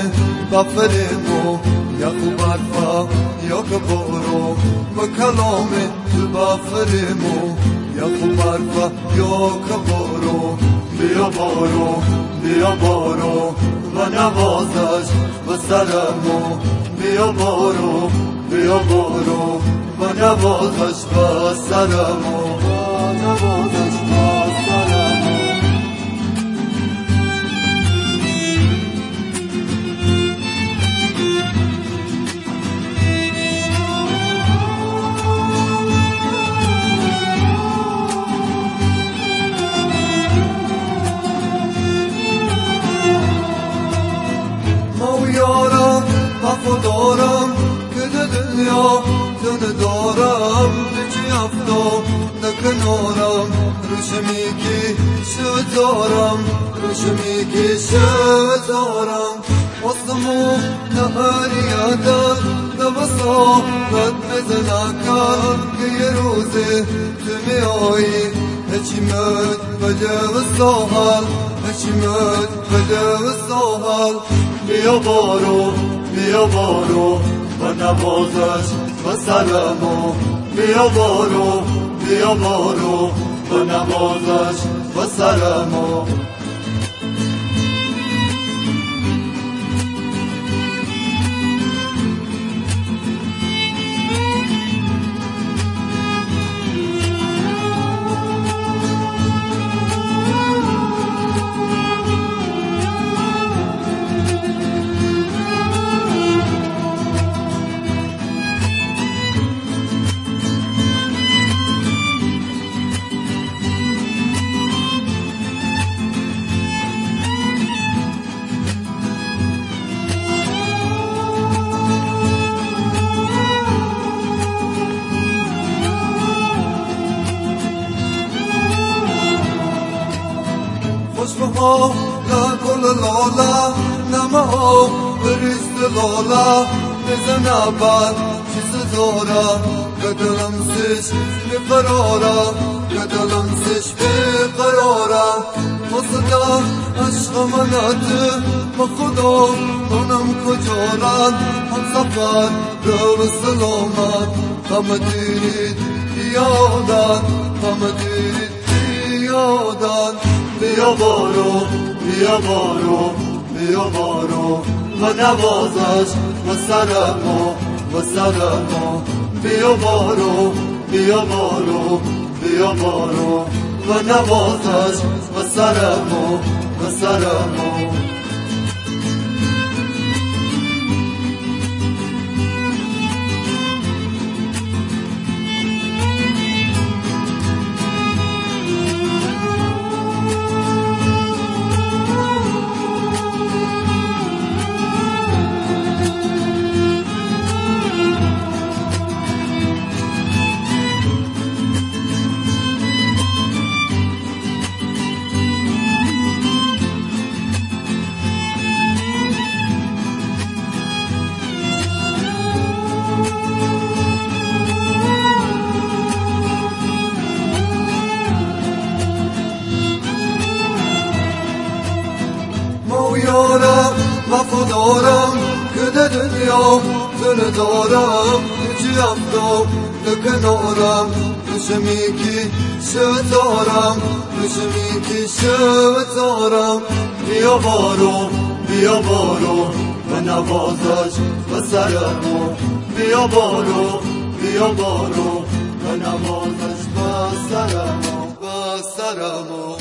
بفرمو یا خوب عرفا یا که برو با کلام تو بفرمو یا خوب عرفا یا که برو بیا بارو بیا بارو و نوازش و سرمو بیا بارو بیا بارو و نوازش و سرمو و نوازش و سرمو یارم وفادارم که دنیا تن دارم بچی افتاد نکنارم روشمی که شدارم روشمی که شدارم آسمو نهاریادم نبساقت بزنکم که یه روزه تو میایی هچیمت بده و ساحل هچیمت بده و ساحل بیا بارو بیا بارو و نوازش و سرمو بیا بارو بیا بارو و نوازش و سرمو خوشبها لگل لالا نمها بریست لالا بزن اول چیز دارا گدلم سش بقرارا گدلم سش بقرارا مصدا عشق منات با خدا منم کجاران هم سفر رو سلامت هم دیرید بیادن هم دیرید بیادن بیا بارو بیا بارو بیا بارو و نوازش و سرمو و سرمو بیا بارو بیا بارو بیا بارو و نوازش و سرمو و سرمو یارم وفادارم که دنیا تن دارم چی افتاد نکنارم روشمی که شدارم روشمی که شدارم بیا بارو بیا بارو و نوازش و سرمو بیا بارو بیا بارو و نوازش و سرمو و سرمو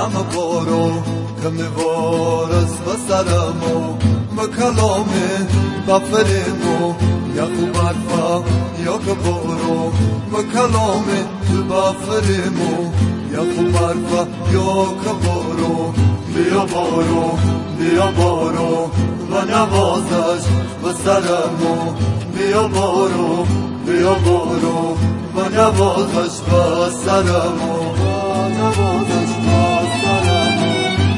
هم بارو که میوارز و سرمو مکلامه بفرمو یا خوب برفا یا که بارو مکلامه بفرمو یا خوب برفا یا که بارو بیا بارو بیا بارو و نوازش و سرمو بیا بارو بیا بارو و نوازش و سرمو نوازش و سرمو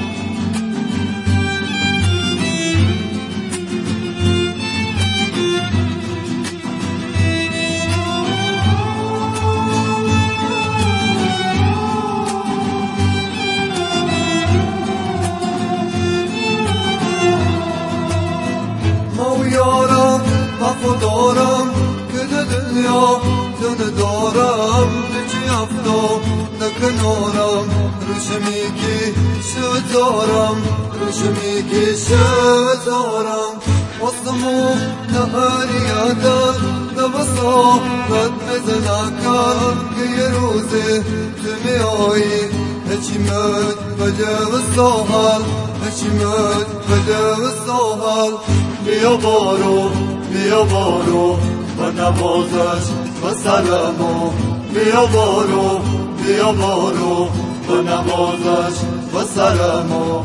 یارم وفادارم که در دنیا جان دارم بچی افتا نکنارم روشمی که شدارم روشمی که شدارم آسمو نهاریادم نوساقت بزنکم که یه روزه تو میایی هچیمت بده و ساحل هچیمت بده و ساحل بیا بارو بیا بارو و نوازش و سرمو بیا بارو بیا بارو و نوازش و سرمو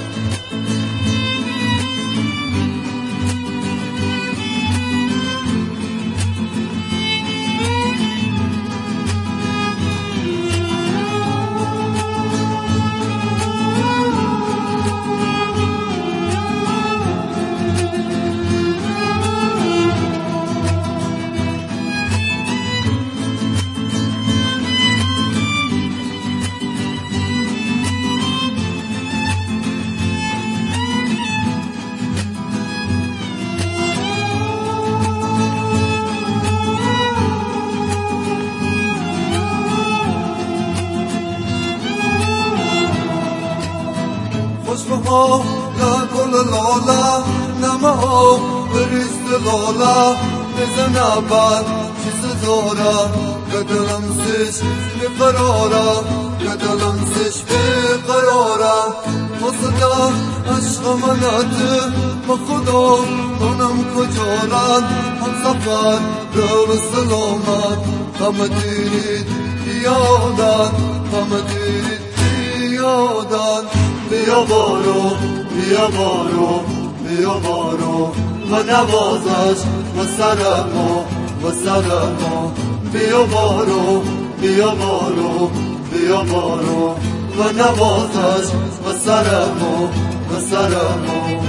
خوشبها لگل لالا نمها بریست لالا بزن بر چیز دارا گدلم سش بقرارا گدلم سش بقرارا خصدا عشق منات با خدا کنم کجاران هم سفر رو سلامت هم دیرید بیادن هم دیرید بیادن بیا بارو بیا بارو بیا بارو و نوازش و سرمو و سرمو بیا بارو بیا بارو بیا بارو و نوازش و سرمو و سرمو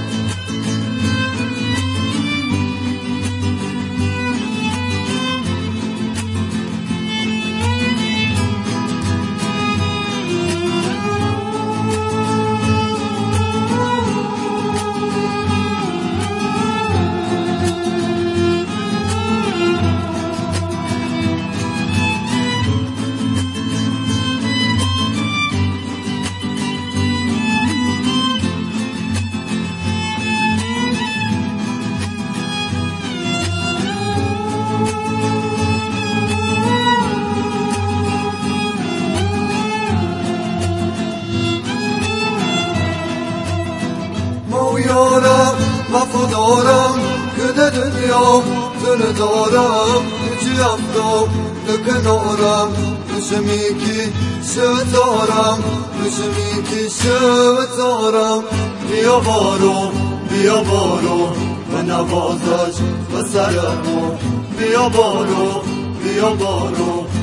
یارم وفادارم که در دنیا دل دارم چی افتا نکنارم روشمی که شدارم روشمی که شدارم بیا بارو بیا بارو و نوازش و سرمو بیا بارو بیا بارو